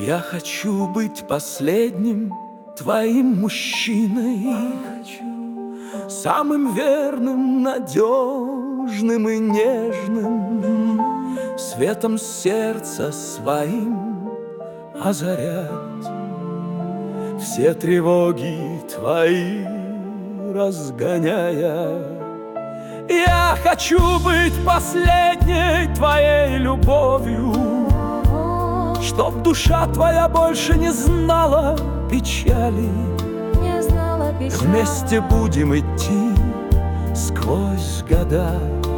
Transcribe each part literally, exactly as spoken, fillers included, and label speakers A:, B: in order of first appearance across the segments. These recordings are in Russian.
A: Я хочу быть последним твоим мужчиной, самым верным, надежным и нежным, светом сердца своим озарять все тревоги твои разгоняя. Я хочу быть последней твоей любовью, чтоб душа твоя больше не знала печали.
B: Не знала печали.
A: Вместе будем идти сквозь года,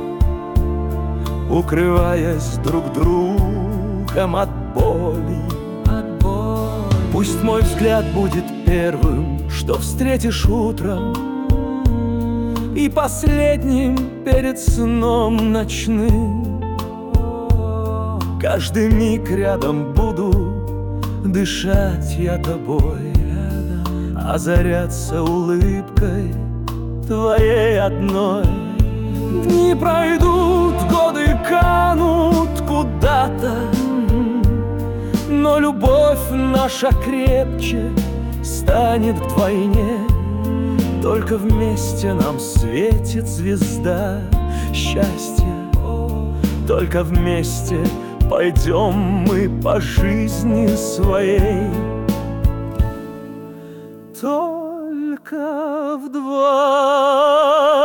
A: укрываясь друг другом от боли.
B: От боли.
A: Пусть мой взгляд будет первым, что встретишь утром, и последним перед сном ночным. Каждый миг рядом буду дышать я тобой, озаряться улыбкой твоей одной. Дни пройдут, годы канут куда-то, но любовь наша крепче станет вдвойне. Только вместе нам светит звезда счастья, только вместе пойдем мы по жизни своей. Только вдвоем.